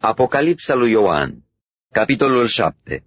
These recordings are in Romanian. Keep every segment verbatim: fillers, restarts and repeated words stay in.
Apocalipsa lui Ioan, capitolul șapte.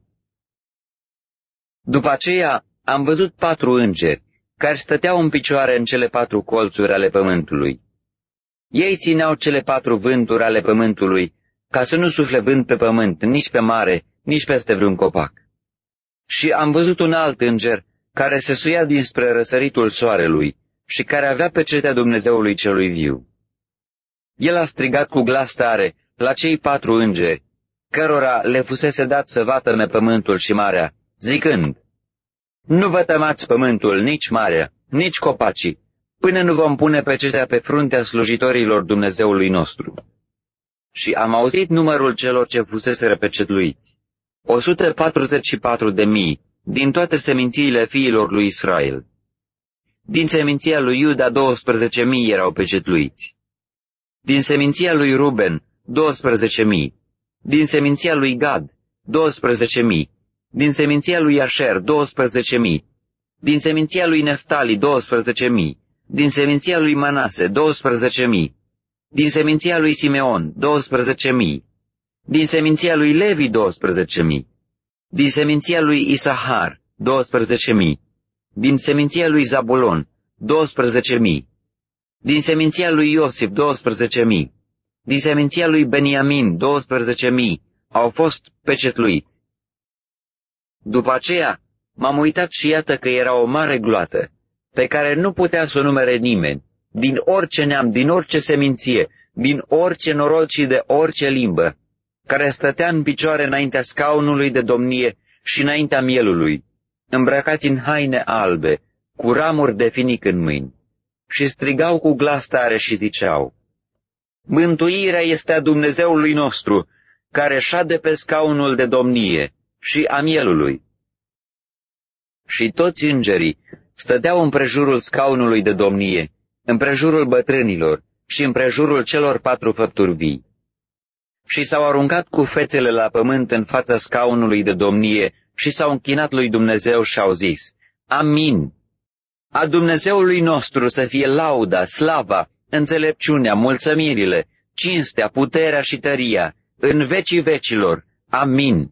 După aceea am văzut patru îngeri, care stăteau în picioare în cele patru colțuri ale pământului. Ei țineau cele patru vânturi ale pământului, ca să nu sufle vânt pe pământ, nici pe mare, nici peste vreun copac. Și am văzut un alt înger, care se suia dinspre răsăritul soarelui și care avea pecetea Dumnezeului celui viu. El a strigat cu glas tare la cei patru îngeri, cărora le fusese dat să vatăme pământul și marea, zicând: Nu vă tămați pământul, nici marea, nici copacii, până nu vom pune pecetea pe fruntea slujitorilor Dumnezeului nostru. Și am auzit numărul celor ce fuseseră pecetluiți, o sută patruzeci și patru de mii din toate semințiile fiilor lui Israel. Din seminția lui Iuda douăsprezece mii erau pecetluiți. Din seminția lui Ruben douăsprezece mii. Din seminția lui Gad douăsprezece mii. Din seminția lui Asher douăsprezece mii. Din seminția lui Neftali douăsprezece mii. Din seminția lui Manase douăsprezece mii. Din seminția lui Simeon douăsprezece mii. Din seminția lui Levi douăsprezece mii. Din seminția lui Isahar douăsprezece mii. Din seminția lui Zabulon douăsprezece mii. Din seminția lui Iosif douăsprezece mii. Din seminția lui Beniamin douăsprezece mii au fost pecetluiți. După aceea m-am uitat și iată că era o mare gloată, pe care nu putea să o numere nimeni, din orice neam, din orice seminție, din orice norod și de orice limbă, care stătea în picioare înaintea scaunului de domnie și înaintea mielului, îmbrăcați în haine albe, cu ramuri de finic în mâini, și strigau cu glas tare și ziceau: Mântuirea este a Dumnezeului nostru, care șade pe scaunul de domnie și a mielului. Și toți îngerii stăteau împrejurul scaunului de domnie, împrejurul bătrânilor și împrejurul celor patru făpturi vii. Și s-au aruncat cu fețele la pământ în fața scaunului de domnie și s-au închinat lui Dumnezeu și au zis: Amin! A Dumnezeului nostru să fie lauda, slava, înțelepciunea, mulțămirile, cinstea, puterea și tăria, în vecii vecilor. Amin!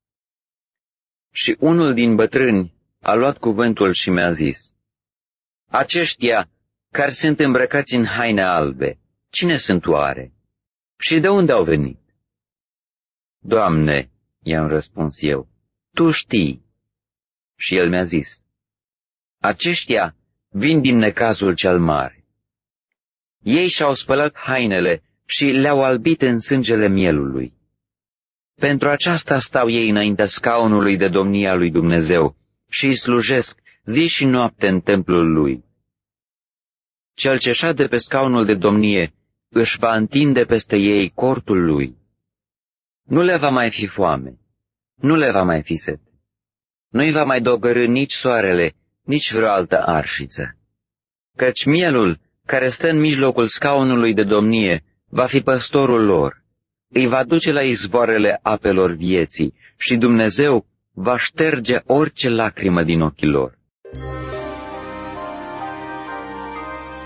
Și unul din bătrâni a luat cuvântul și mi-a zis: Aceștia care sunt îmbrăcați în haine albe, cine sunt oare? Și de unde au venit? Doamne, i-am răspuns eu, Tu știi. Și el mi-a zis: Aceștia vin din necazul cel mare. Ei și-au spălat hainele și le-au albit în sângele mielului. Pentru aceasta stau ei înaintea scaunului de domnie a lui Dumnezeu și îi slujesc zi și noapte în templul lui. Cel ce șade pe scaunul de domnie își va întinde peste ei cortul lui. Nu le va mai fi foame, nu le va mai fi sete. Nu-i va mai dogărî nici soarele, nici vreo altă arșiță. Căci mielul, care stă în mijlocul scaunului de domnie, va fi păstorul lor, îi va duce la izvoarele apelor vieții și Dumnezeu va șterge orice lacrimă din ochii lor.